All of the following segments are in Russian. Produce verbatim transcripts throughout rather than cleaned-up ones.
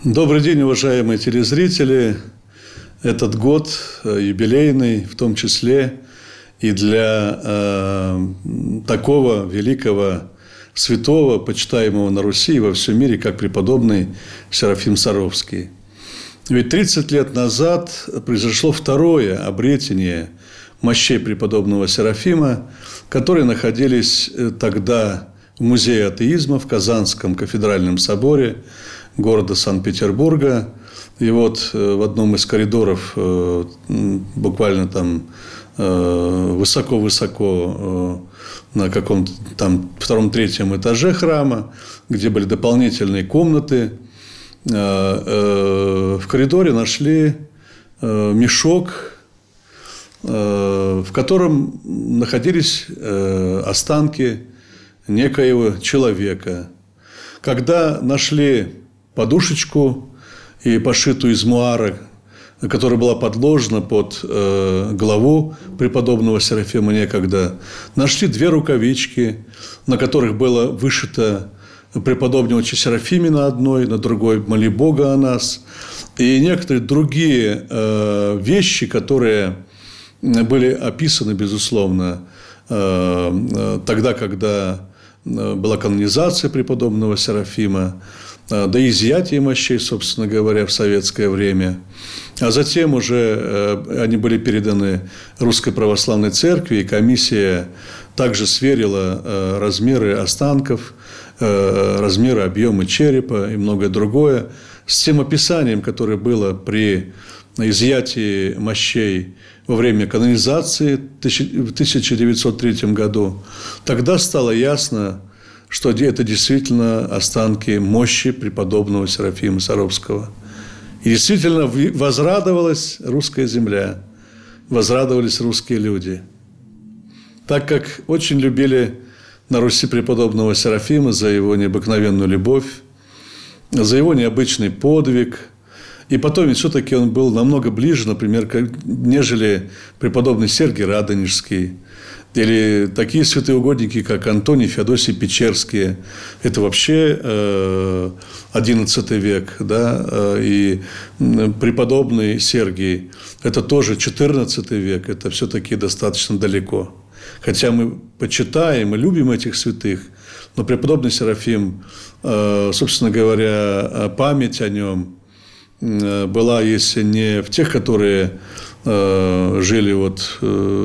Добрый день, уважаемые телезрители. Этот год юбилейный, в том числе и для э, такого великого святого, почитаемого на Руси и во всем мире, как преподобный Серафим Саровский. Ведь тридцать лет назад произошло второе обретение мощей преподобного Серафима, которые находились тогда в Музее атеизма в Казанском кафедральном соборе города Санкт-Петербурга. И вот в одном из коридоров, буквально там высоко-высоко на каком-то там втором-третьем этаже храма, где были дополнительные комнаты, в коридоре нашли мешок, в котором находились останки некоего человека. Когда нашли подушечку и пошитую из муара, которая была подложена под э, голову преподобного Серафима некогда, нашли две рукавички, на которых было вышито преподобного Серафиме на одной, на другой «Моли Бога о нас», и некоторые другие э, вещи, которые были описаны, безусловно, э, тогда, когда была канонизация преподобного Серафима, до изъятия мощей, собственно говоря, в советское время. А затем уже они были переданы Русской Православной Церкви, и комиссия также сверила размеры останков, размеры, объемы черепа и многое другое с тем описанием, которое было при изъятии мощей во время канонизации в тысяча девятьсот третьем году. Тогда стало ясно, что это действительно останки мощи преподобного Серафима Саровского. И действительно возрадовалась русская земля, возрадовались русские люди. Так как очень любили на Руси преподобного Серафима за его необыкновенную любовь, за его необычный подвиг. И потом ведь все-таки он был намного ближе, например, нежели преподобный Сергий Радонежский, или такие святые угодники, как Антоний, Феодосий Печерские. Это вообще одиннадцатый век, да, и преподобный Сергий. Это тоже четырнадцатый век, это все-таки достаточно далеко. Хотя мы почитаем и любим этих святых, но преподобный Серафим, собственно говоря, память о нем была, если не в тех, которые жили вот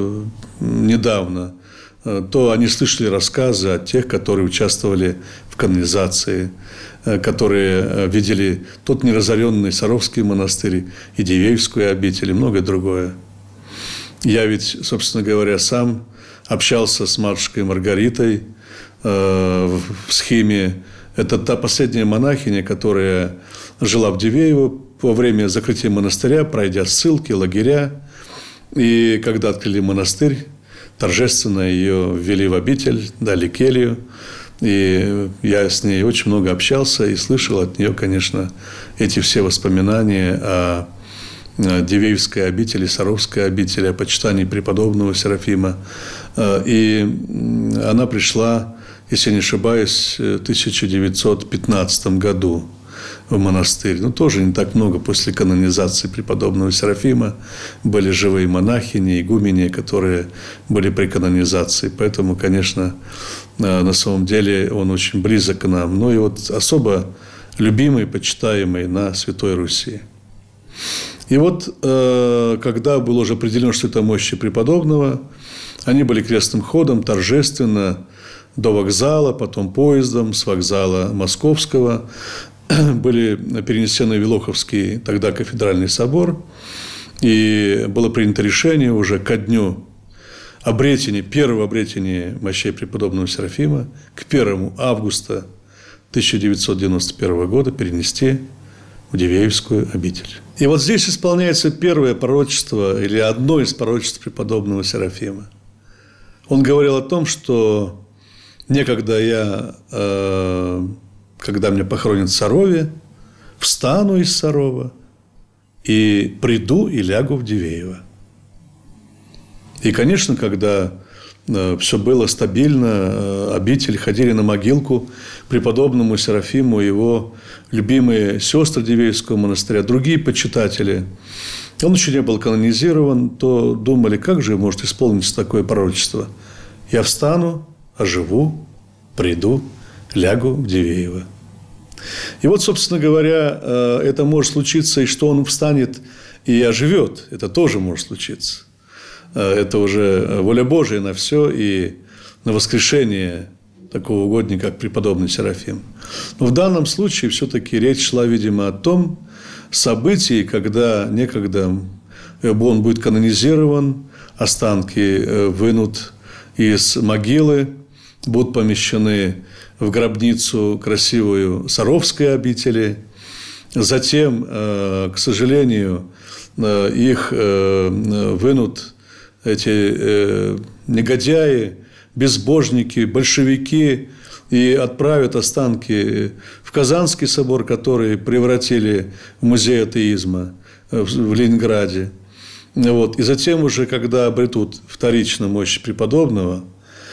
недавно, то они слышали рассказы о тех, которые участвовали в канонизации, которые видели тот неразоренный Саровский монастырь и Дивеевскую обитель и многое другое. Я ведь, собственно говоря, сам общался с матушкой Маргаритой в схеме. Это та последняя монахиня, которая жила в Дивеево во время закрытия монастыря, пройдя ссылки, лагеря. И когда открыли монастырь, торжественно ее ввели в обитель, дали келью. И я с ней очень много общался и слышал от нее, конечно, эти все воспоминания о Дивеевской обители, Саровской обители, о почитании преподобного Серафима. И она пришла, если не ошибаюсь, в тысяча девятьсот пятнадцатом году в монастырь. Ну, тоже не так много после канонизации преподобного Серафима. Были живые монахини, игумени, которые были при канонизации. Поэтому, конечно, на самом деле он очень близок к нам. Ну, и вот особо любимый, почитаемый на Святой Руси. И вот, когда было уже определено, что это мощи преподобного, они были крестным ходом, торжественно, до вокзала, потом поездом с вокзала Московского были перенесены в Вилоховский тогда кафедральный собор, и было принято решение уже ко дню обретения, первого обретения мощей преподобного Серафима, к первому августа тысяча девятьсот девяносто первого года перенести в Дивеевскую обитель. И вот здесь исполняется первое пророчество, или одно из пророчеств преподобного Серафима. Он говорил о том, что некогда я, когда меня похоронят в Сарове, встану из Сарова и приду и лягу в Дивеево. И, конечно, когда все было стабильно, обитель, ходили на могилку преподобному Серафиму, его любимые сестры Дивеевского монастыря, другие почитатели. Он еще не был канонизирован, то думали, как же может исполниться такое пророчество. Я встану, оживу, приду, лягу в Дивеево. И вот, собственно говоря, это может случиться, и что он встанет и оживет. Это тоже может случиться. Это уже воля Божия на все и на воскрешение такого угодника, как преподобный Серафим. Но в данном случае все-таки речь шла, видимо, о том событии, когда некогда он будет канонизирован, останки вынут из могилы, будут помещены в гробницу красивую Саровской обители. Затем, к сожалению, их вынут эти негодяи, безбожники, большевики и отправят останки в Казанский собор, который превратили в музей атеизма в Ленинграде. Вот. И затем уже, когда обретут вторично мощь преподобного,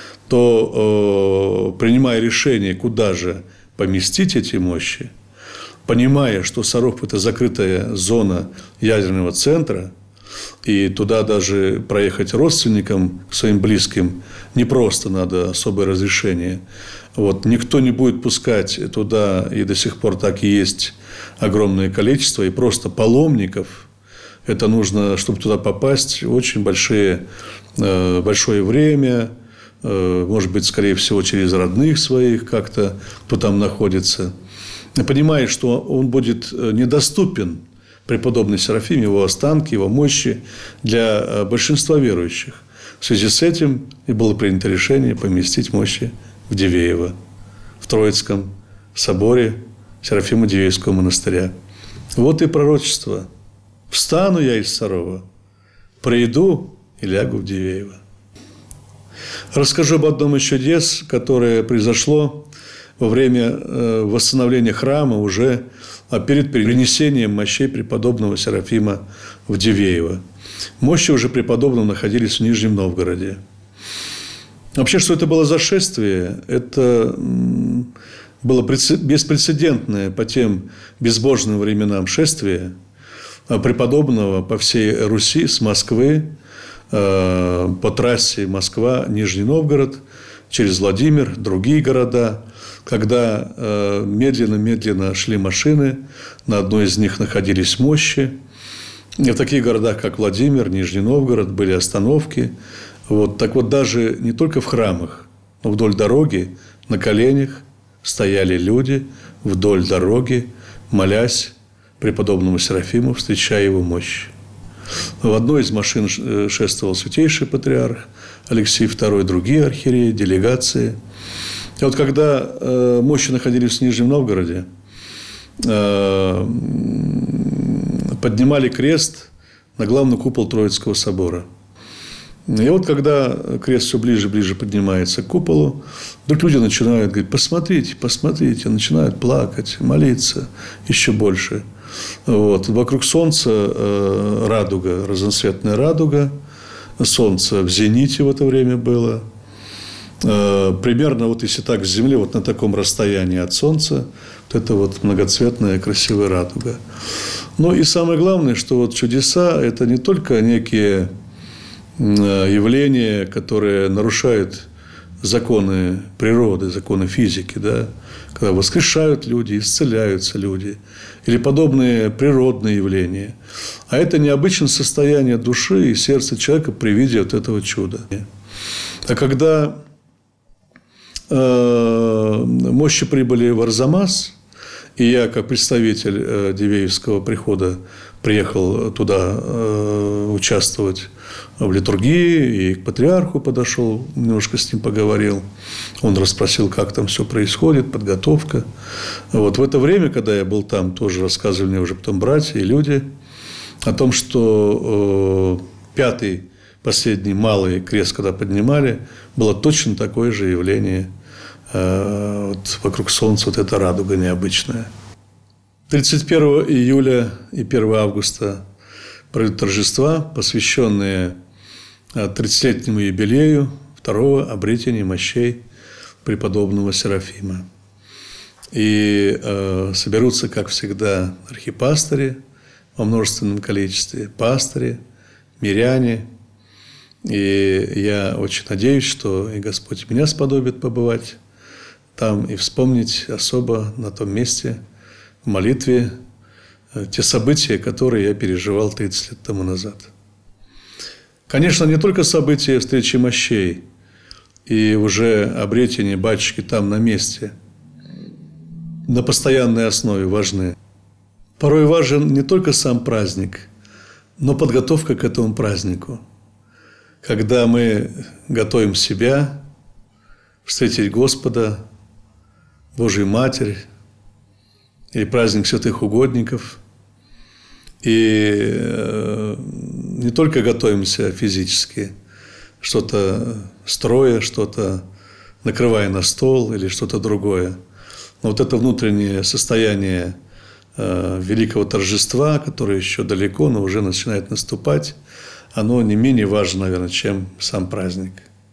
то, э, принимая решение, куда же поместить эти мощи, понимая, что Саров – это закрытая зона ядерного центра, и туда даже проехать родственникам, своим близким, не просто, надо особое разрешение. Вот. Никто не будет пускать туда, и до сих пор так и есть огромное количество, и просто паломников. Это нужно, чтобы туда попасть, очень большие, большое время, может быть, скорее всего, через родных своих как-то, кто там находится. Понимая, что он будет недоступен, преподобный Серафим, его останки, его мощи для большинства верующих. В связи с этим и было принято решение поместить мощи в Дивеево, в Троицком соборе Серафима Дивеевского монастыря. Вот и пророчество. Встану я из Сарова, приду и лягу в Дивеево. Расскажу об одном из чудес, которое произошло во время восстановления храма уже перед перенесением мощей преподобного Серафима в Дивеево. Мощи уже преподобного находились в Нижнем Новгороде. Вообще, что это было за шествие? Это было беспрецедентное по тем безбожным временам шествие преподобного по всей Руси с Москвы по трассе Москва-Нижний Новгород через Владимир, другие города, когда медленно-медленно шли машины, на одной из них находились мощи. И в таких городах, как Владимир, Нижний Новгород, были остановки. Вот. Так вот, даже не только в храмах, но вдоль дороги на коленях стояли люди вдоль дороги, молясь преподобному Серафиму, встречая его мощь. В одной из машин шествовал святейший патриарх Алексий второй, другие архиереи, делегации. И вот когда э, мощи находились в Нижнем Новгороде, э, поднимали крест на главный купол Троицкого собора. И вот когда крест все ближе и ближе поднимается к куполу, вдруг люди начинают говорить: посмотрите, посмотрите, начинают плакать, молиться еще больше. Вот. Вокруг солнца э, радуга, разноцветная радуга, солнце в зените в это время было. Э, примерно вот если так с земли, вот на таком расстоянии от солнца, вот это вот многоцветная красивая радуга. Ну и самое главное, что вот чудеса – это не только некие явления, которые нарушают законы природы, законы физики, да, когда воскрешают люди, исцеляются люди, или подобные природные явления. А это необычное состояние души и сердца человека при виде вот этого чуда. А когда э, мощи прибыли в Арзамас, и я, как представитель э, Дивеевского прихода, приехал туда э, участвовать в литургии, и к патриарху подошел, немножко с ним поговорил. Он расспросил, как там все происходит, подготовка. Вот в это время, когда я был там, тоже рассказывали мне уже потом братья и люди о том, что э, пятый, последний малый крест, когда поднимали, было точно такое же явление. Э, вот вокруг солнца вот эта радуга необычная. тридцать первого июля и первого августа пройдут торжества, посвященные тридцатилетнему юбилею второго обретения мощей преподобного Серафима. И э, соберутся, как всегда, архипастыри во множественном количестве, пастыри, миряне. И я очень надеюсь, что и Господь меня сподобит побывать там и вспомнить особо на том месте в молитве те события, которые я переживал тридцать лет тому назад. Конечно, не только события встречи мощей и уже обретение батюшки там на месте, на постоянной основе важны. Порой важен не только сам праздник, но подготовка к этому празднику. Когда мы готовим себя встретить Господа, Божию Матерь, или праздник святых угодников, и не только готовимся физически, что-то строя, что-то накрывая на стол или что-то другое, но вот это внутреннее состояние великого торжества, которое еще далеко, но уже начинает наступать, оно не менее важно, наверное, чем сам праздник.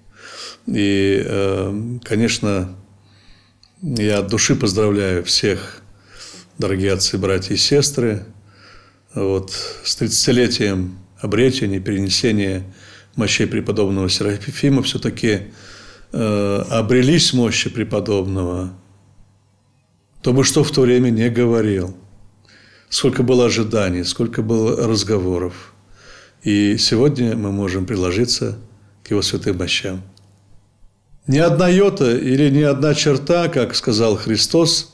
И, конечно, я от души поздравляю всех, дорогие отцы, братья и сестры, вот, с тридцатилетием обретения, перенесения мощей преподобного Серафима. Все-таки э, обрелись мощи преподобного, кто бы что в то время не говорил, сколько было ожиданий, сколько было разговоров. И сегодня мы можем приложиться к его святым мощам. Ни одна йота или ни одна черта, как сказал Христос,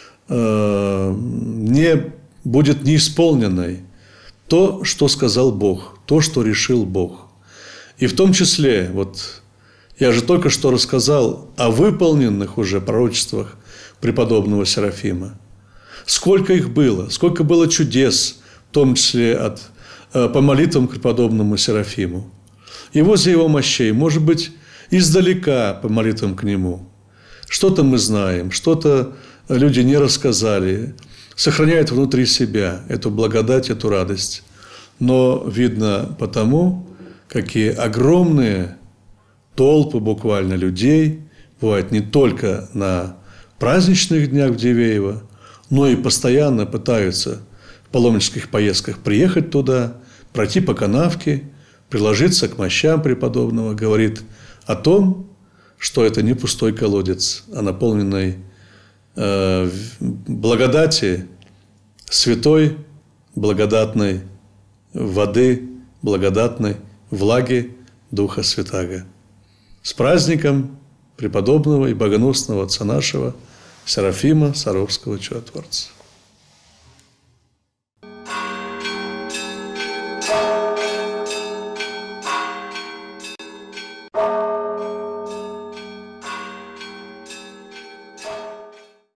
не будет неисполненной. То, что сказал Бог, то, что решил Бог. И в том числе, вот я же только что рассказал о выполненных уже пророчествах преподобного Серафима. Сколько их было, сколько было чудес, в том числе от, по молитвам к преподобному Серафиму. И возле его мощей, может быть, издалека по молитвам к нему. Что-то мы знаем, что-то люди не рассказали, сохраняют внутри себя эту благодать, эту радость. Но видно потому, какие огромные толпы буквально людей бывают не только на праздничных днях в Дивеево, но и постоянно пытаются в паломнических поездках приехать туда, пройти по канавке, приложиться к мощам преподобного, говорит о том, что это не пустой колодец, а наполненный э, благодати, святой, благодатной воды, благодатной влаги Духа Святаго. С праздником преподобного и богоносного отца нашего Серафима Саровского чудотворца.